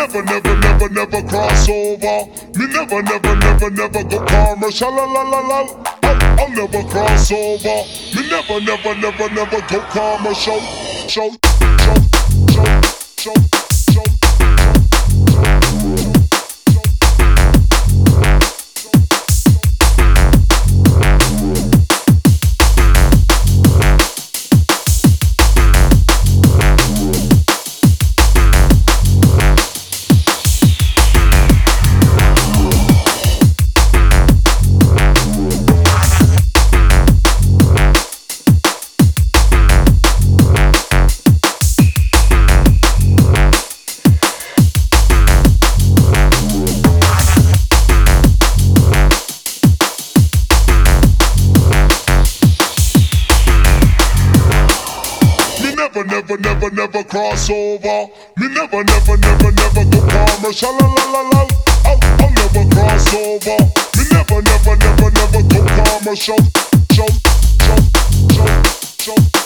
never, never, never, never cross over. Me never, never, never, never go commercial. La la la la. I'll never cross over. Me never, never, never, never go commercial. Show, show, show, show, show. Never, never, never, never cross over. Me never, never, never, never go commercial. La la la la. I'll never cross over. Me never, never, never, never go commercial. Show, show, show, show.